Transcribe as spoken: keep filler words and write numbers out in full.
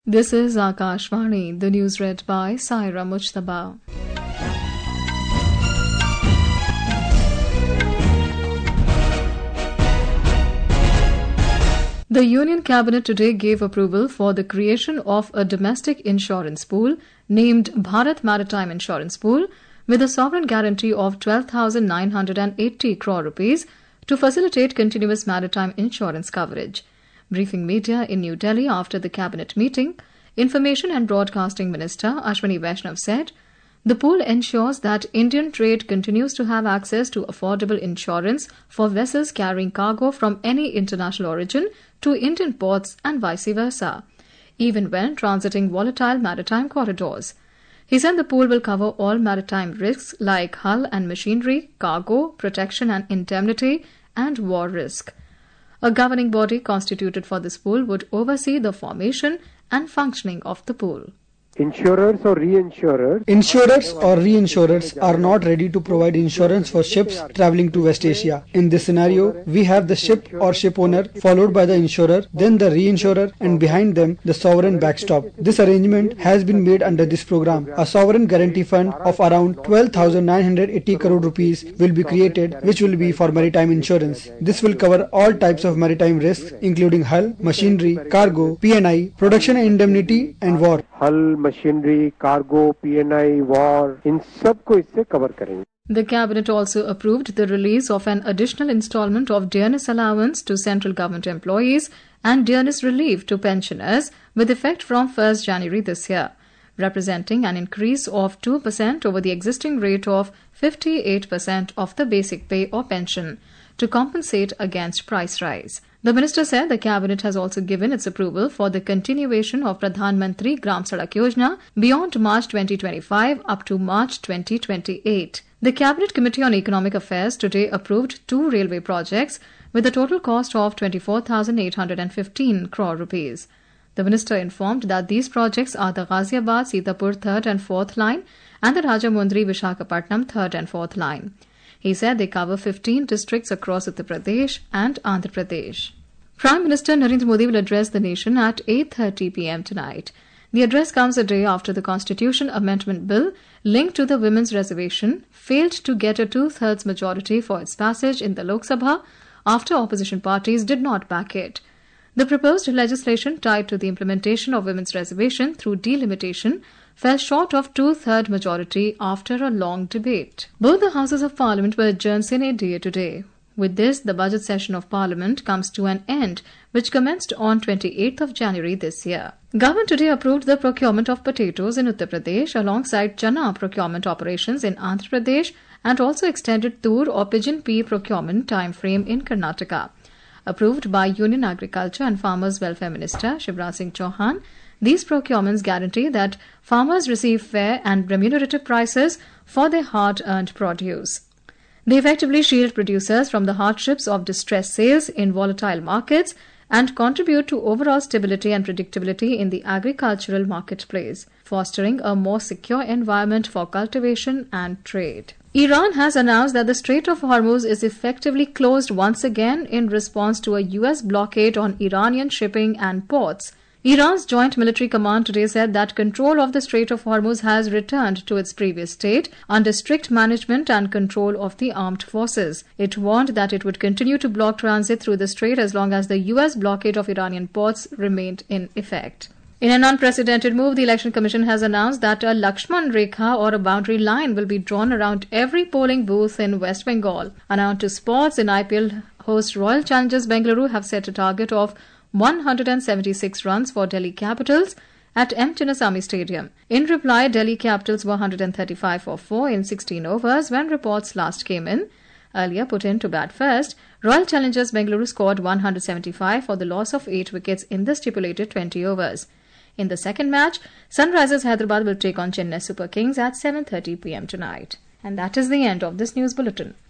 This is Akashvani, the news read by Saira Mujtaba. The Union Cabinet today gave approval for the creation of a domestic insurance pool named Bharat Maritime Insurance Pool with a sovereign guarantee of twelve thousand nine hundred eighty crore rupees to facilitate continuous maritime insurance coverage. Briefing media in New Delhi after the cabinet meeting, Information and Broadcasting Minister Ashwini Vaishnav said, the pool ensures that Indian trade continues to have access to affordable insurance for vessels carrying cargo from any international origin to Indian ports and vice versa, even when transiting volatile maritime corridors. He said the pool will cover all maritime risks like hull and machinery, cargo, protection and indemnity, and war risk. A governing body constituted for this pool would oversee the formation and functioning of the pool. Insurers or reinsurers? Insurers or reinsurers are not ready to provide insurance for ships traveling to West Asia. In this scenario, we have the ship or ship owner, followed by the insurer, then the reinsurer, and behind them the sovereign backstop. This arrangement has been made under this program. A sovereign guarantee fund of around twelve thousand nine hundred eighty crore rupees will be created, which will be for maritime insurance. This will cover all types of maritime risks, including hull, machinery, cargo, P and I, production and indemnity, and war. Hull, machinery, cargo, P and I, war, in sab ko isse cover karenge. The cabinet also approved the release of an additional installment of dearness allowance to central government employees and dearness relief to pensioners with effect from first January this year, representing an increase of two percent over the existing rate of fifty-eight percent of the basic pay or pension to compensate against price rise. The minister said the cabinet has also given its approval for the continuation of Pradhan Mantri Gram Sadak Yojana beyond March twenty twenty-five up to March twenty twenty-eight. The Cabinet Committee on Economic Affairs today approved two railway projects with a total cost of twenty-four thousand eight hundred fifteen crore rupees. The minister informed that these projects are the Ghaziabad Sitapur third and fourth line and the Rajamundry Vishakhapatnam third and fourth line. He said they cover fifteen districts across Uttar Pradesh and Andhra Pradesh. Prime Minister Narendra Modi will address the nation at eight thirty p m tonight. The address comes a day after the Constitution Amendment Bill linked to the Women's Reservation failed to get a two-thirds majority for its passage in the Lok Sabha after opposition parties did not back it. The proposed legislation tied to the implementation of Women's Reservation through delimitation fell short of two-third majority after a long debate. Both the Houses of Parliament were adjourned sine die today. With this, the budget session of Parliament comes to an end, which commenced on twenty-eighth of January this year. Government today approved the procurement of potatoes in Uttar Pradesh alongside chana procurement operations in Andhra Pradesh and also extended tur or pigeon pea procurement time frame in Karnataka. Approved by Union Agriculture and Farmers Welfare Minister Shivraj Singh Chauhan, these procurements guarantee that farmers receive fair and remunerative prices for their hard-earned produce. They effectively shield producers from the hardships of distressed sales in volatile markets and contribute to overall stability and predictability in the agricultural marketplace, fostering a more secure environment for cultivation and trade. Iran has announced that the Strait of Hormuz is effectively closed once again in response to a U S blockade on Iranian shipping and ports. Iran's Joint Military Command today said that control of the Strait of Hormuz has returned to its previous state under strict management and control of the armed forces. It warned that it would continue to block transit through the strait as long as the U S blockade of Iranian ports remained in effect. In an unprecedented move, the Election Commission has announced that a Lakshman Rekha or a boundary line will be drawn around every polling booth in West Bengal. Announced to sports, in I P L host Royal Challengers Bengaluru have set a target of one hundred seventy-six runs for Delhi Capitals at M. Chinnaswamy Stadium. In reply, Delhi Capitals were one hundred thirty-five for four in sixteen overs when reports last came in. Earlier put in to bat first, Royal Challengers Bengaluru scored one hundred seventy-five for the loss of eight wickets in the stipulated twenty overs. In the second match, Sunrisers Hyderabad will take on Chennai Super Kings at seven thirty p m tonight. And that is the end of this news bulletin.